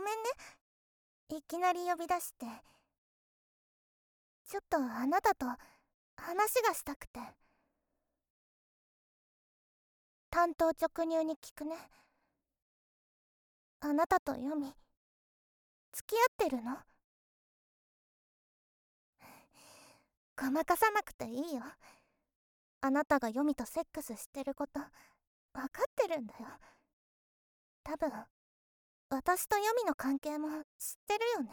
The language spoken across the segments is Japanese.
めんね、いきなり呼び出して。ちょっとあなたと話がしたくて。単刀直入に聞くね。あなたとヨミ、付き合ってるの？ごまかさなくていいよ。あなたがヨミとセックスしてること分かってるんだよ。多分私とヨミの関係も知ってるよね。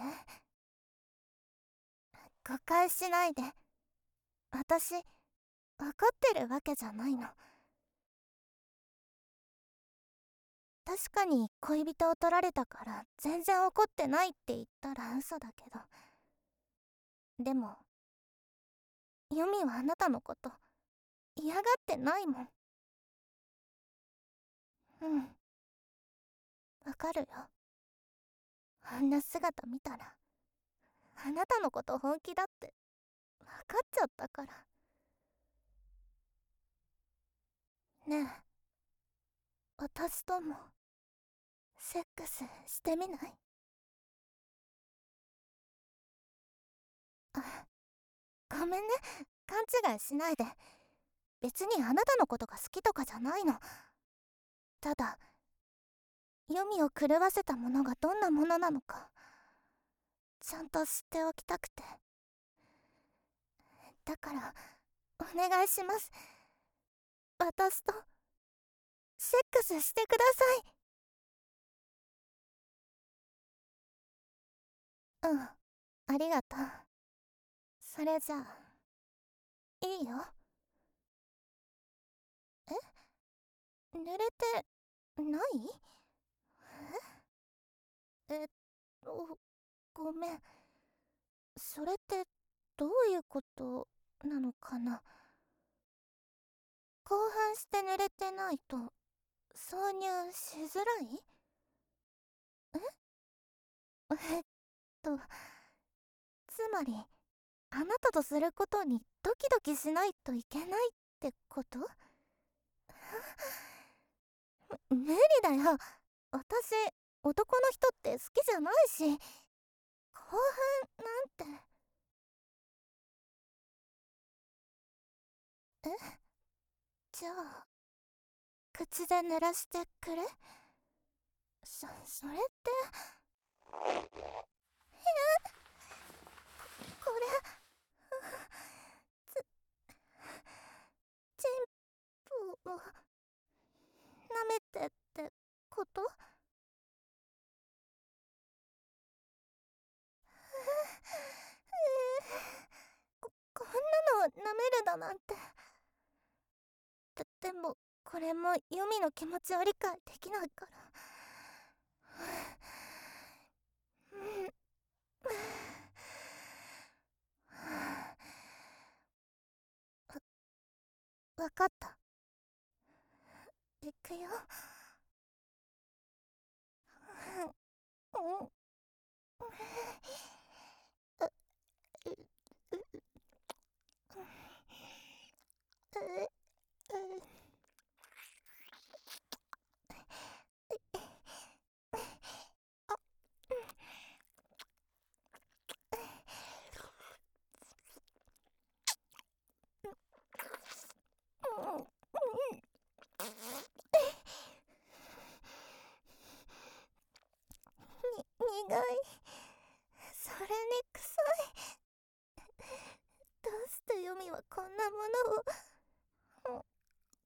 誤解しないで。私分かってるわけじゃないの。確かに恋人を取られたから全然怒ってないって言ったら嘘だけど、でもヨミはあなたのこと嫌がってないもん。うん、わかるよ。あんな姿見たらあなたのこと本気だって分かっちゃったから。ねえ、私ともセックスしてみない？あ、ごめんね、勘違いしないで。別にあなたのことが好きとかじゃないの。ただヨミを狂わせたものがどんなものなのかちゃんと知っておきたくて。だからお願いします。私とセックスしてください。うん、ありがとう。それじゃあいいよ。濡れてない？えっごめん。それってどういうことなのかな。興奮して濡れてないと挿入しづらい？えっとつまりあなたとすることにドキドキしないといけないってこと？無理だよ。私男の人って好きじゃないし、興奮なんて。え、じゃあ口で濡らしてくれ。それってこれチンポを舐めてってこと？こんなの舐めるだなんて。でもこれもユミの気持ちを理解できないから。わかった。いくよ。うん。苦い。それに臭い。どうしてユミはこんなものを。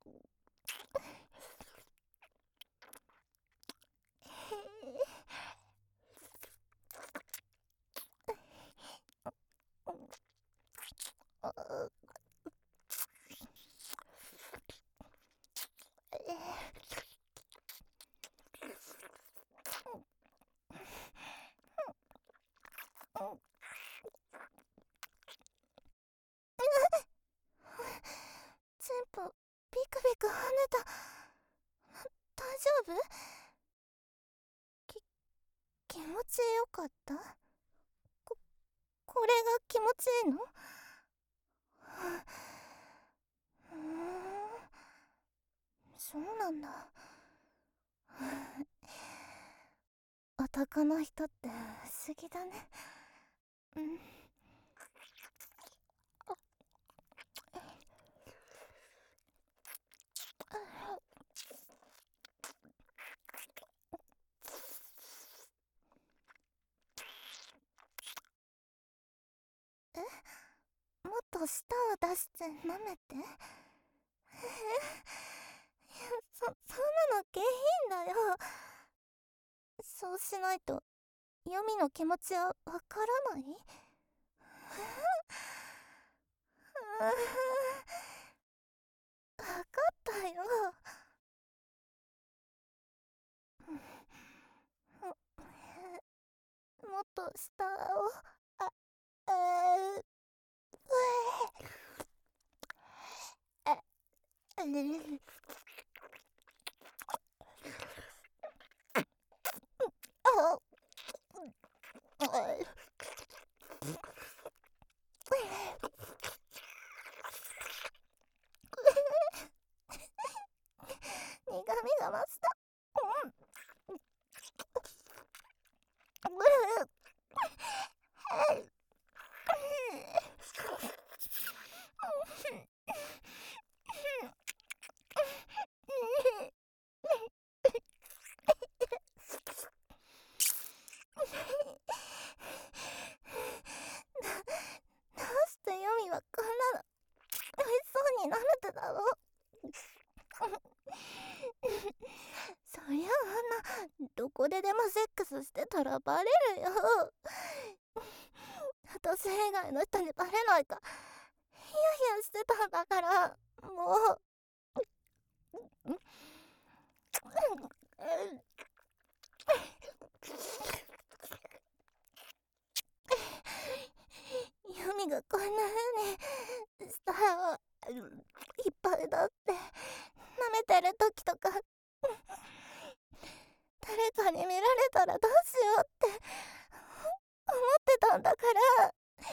チンポビクビク跳ねた。大丈夫？気持ちよかった？これが気持ちいいの？ふん、そうなんだ。 男の人って不思議だね。うん。もっと舌を出して舐めて。そんなの下品だよ。そうしないとユミの気持ちはわからない。わかったよ。もっと下を。あ、うえ、あ、苦味が増した。どうしてユミはこんなの美味しそうに舐めてたの？そりゃあんなどこででもセックスしてたらバレるよ。私以外の人にバレないかヒヤヒヤしてたんだから。もうユミがこんな風に舌をいっぱいだって舐めてる時とか誰かに見られたらどうしようって思ってたんだから。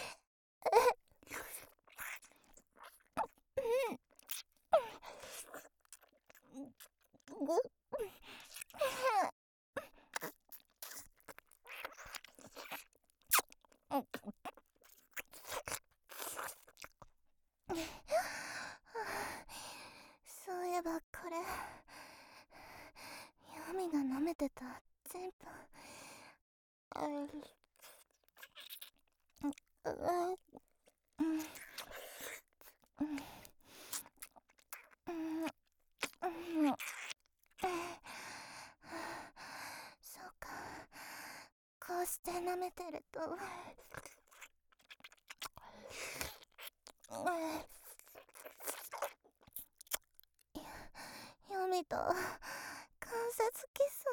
そういえばこれユミが舐めてた全部そうか、こうして舐めてるとユミと関節キス。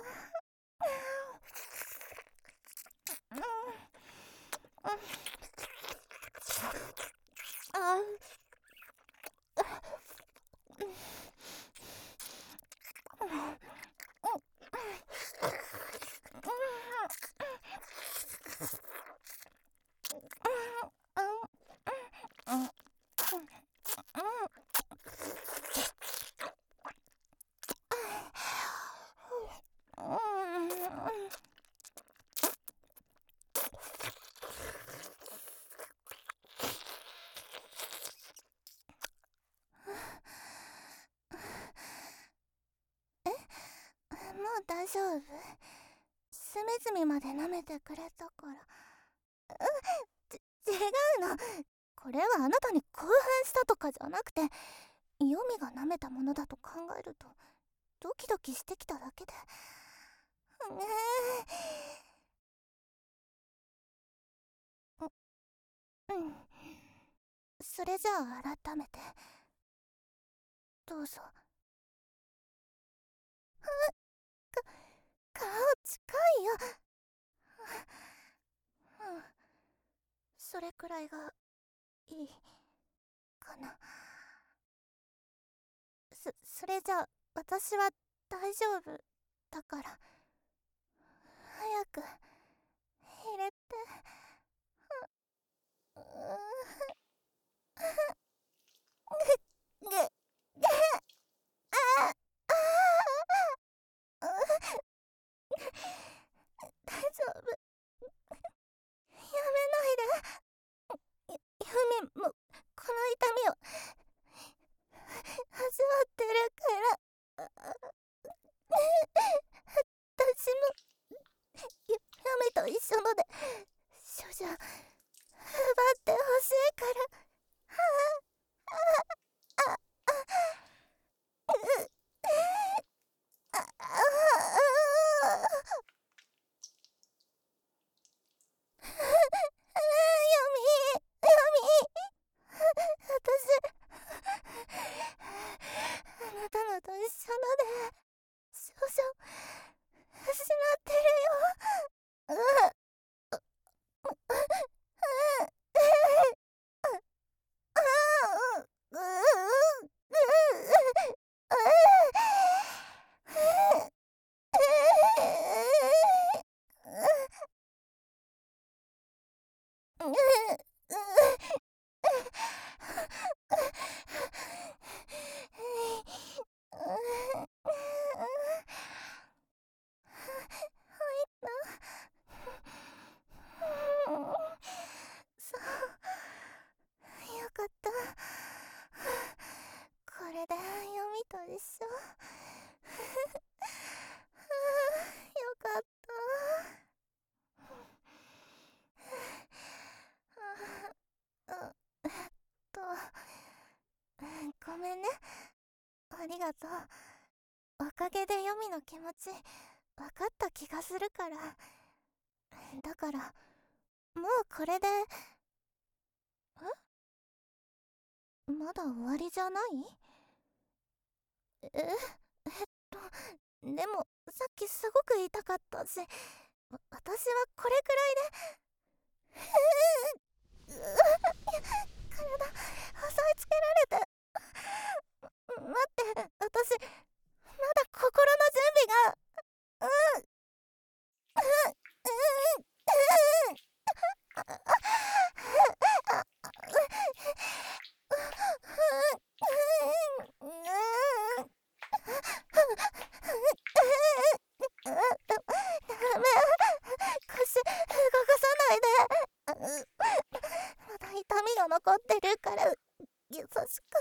もう大丈夫？隅々まで舐めてくれたから。違うの。これはあなたに興奮したとかじゃなくて、ユミが舐めたものだと考えるとドキドキしてきただけで。うん。それじゃあ改めてどうぞ。顔近いよ。うん、それくらいがいいかな。それじゃあ私は大丈夫だから早く入れて。うぐぐああ大丈ごめんね。ありがとう。おかげでヨミの気持ち分かった気がするから。だからもうこれで。まだ終わりじゃない？でもさっきすごく痛かったし、私はこれくらいで。体押さえつけられて。待って、私まだ心の準備が。ダメ、腰動かさないで。まだ痛みが残ってるから優しく。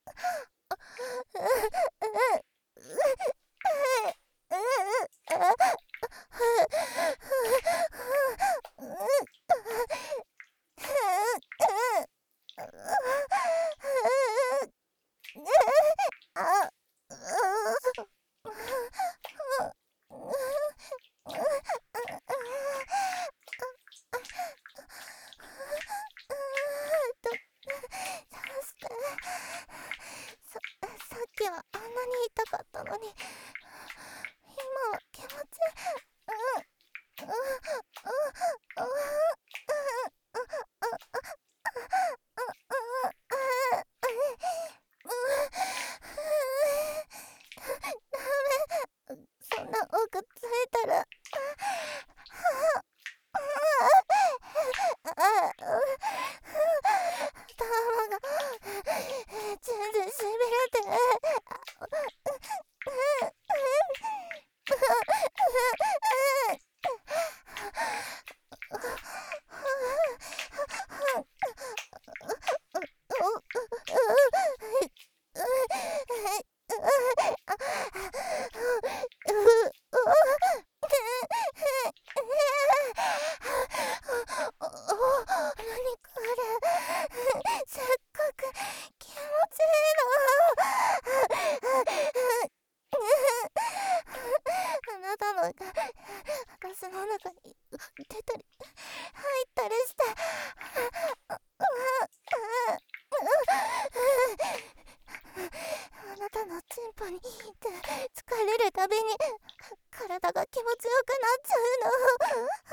さっきはあんなに痛かったのに、今は気持ち。そんな奥ついたら。頭が全然しびれて。何これ、すっごく気持ちいいの。あなたのが私の中に出たり入ったりして。あなたのチンポに疲れるたびに体が気持ちよくなっちゃうの。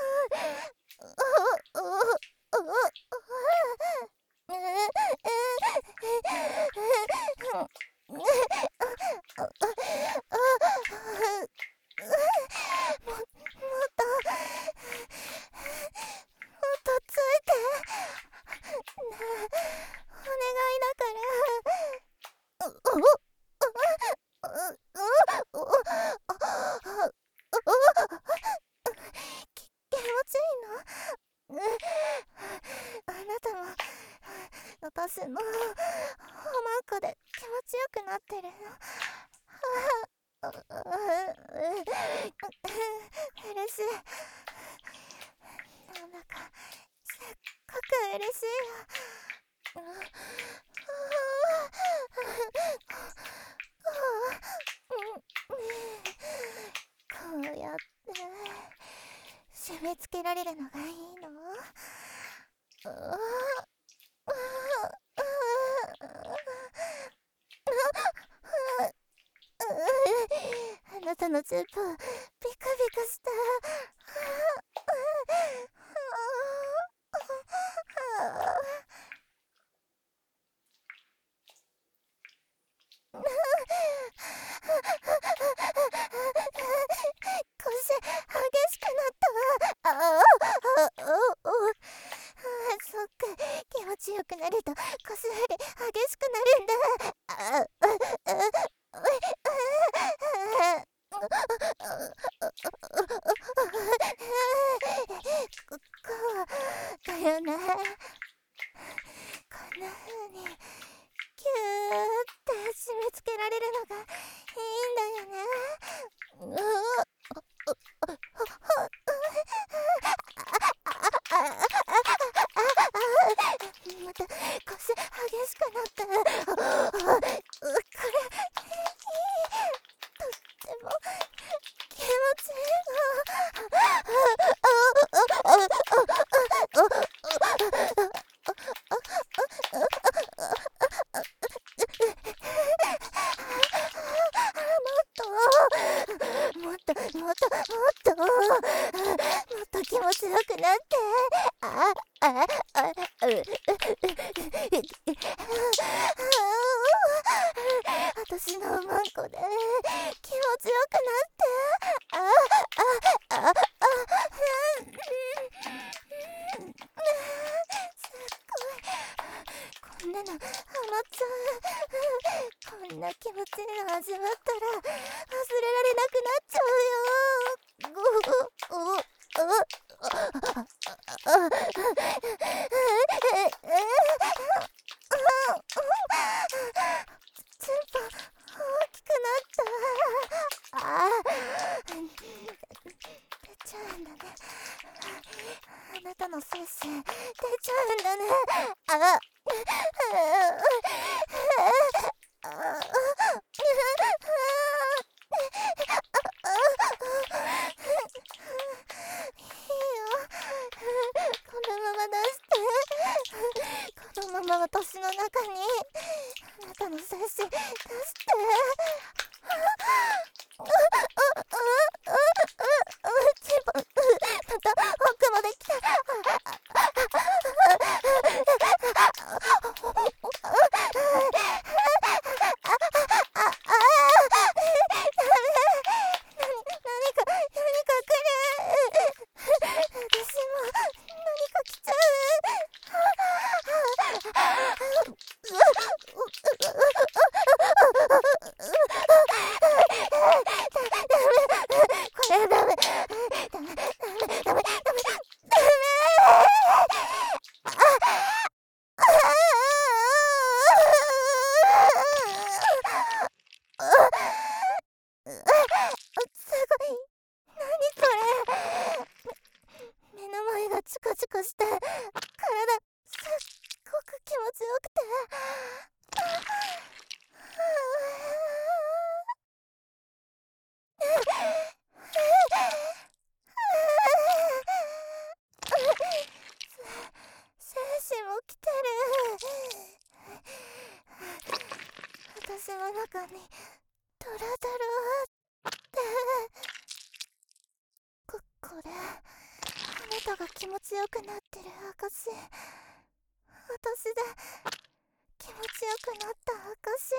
ついて。お願いだから。気持ちいいの？あなたも私のほまんこで気持ちよくなってるの？嬉しい。なんだかすっごく嬉しいよ。こうやって締め付けられるのがいいの？あなたのチンポビクビクした。腰激しくなった。そっか、気持ちよくなると腰より激しくなるんだ。こうだよね。こんな風にキューって締め付けられるのがいいんだよね。また腰激しくなった。 でも気持ちいい。もっともっともっともっと気持ちよくなって。あああ私のマンコで気持ちよくなって。こんなのハマっちゃう。こんな気持ちいいの味わったら忘れられなくなっちゃうよ。チンポ大きくなった。出ちゃうんだね。あなたの精子出ちゃうんだね。いいよ。このまま出して。このまま私の中にあなたの精子出して。チンポまた奥まで来た。目の前がチカチカして体すっごく気持ちよくて。精子も来てる。私の中にトラドルって。これあなたが気持ちよくなってる証。私で気持ちよくなった証。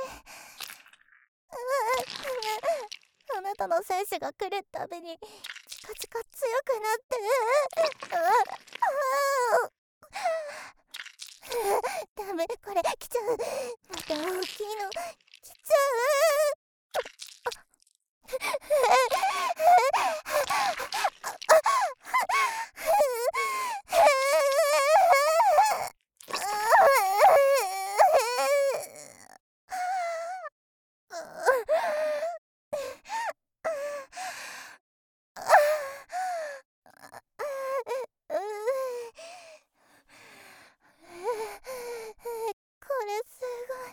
あなたの精子が来るたびにチカチカ強くなって。ダメ、これ来ちゃう。また大きいの来ちゃう。これす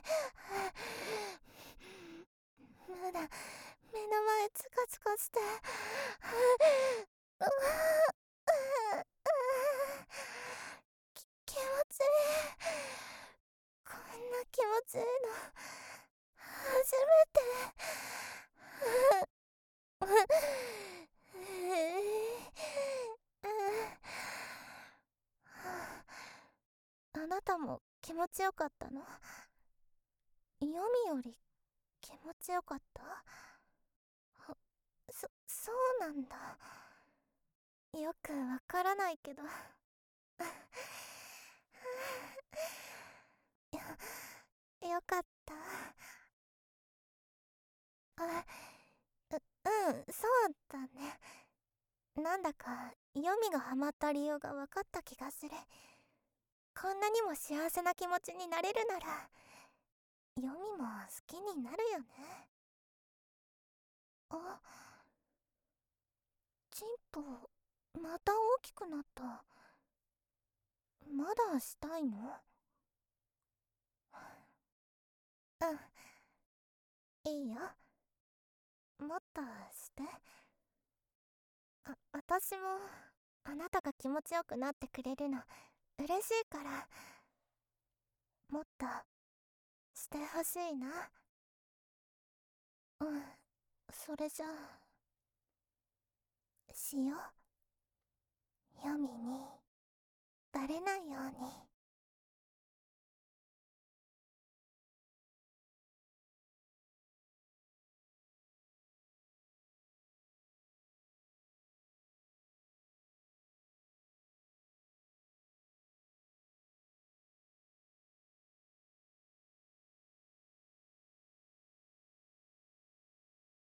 ごい。まだ目の前チカチカして。気持ちいい。こんな気持ちいいの初めて。あなたも気持ちよかったの？ヨミより気持ちよかった？そうなんだ。よくわからないけど。よかった。そうだね。なんだかヨミがハマった理由が分かった気がする。こんなにも幸せな気持ちになれるならヨミも好きになるよね。あ、チンポまた大きくなった。まだしたいの？ いいよ。もっとして。私もあなたが気持ちよくなってくれるの嬉しいから、もっとしてほしいな。うん、それじゃあしよう。ユミにバレないように。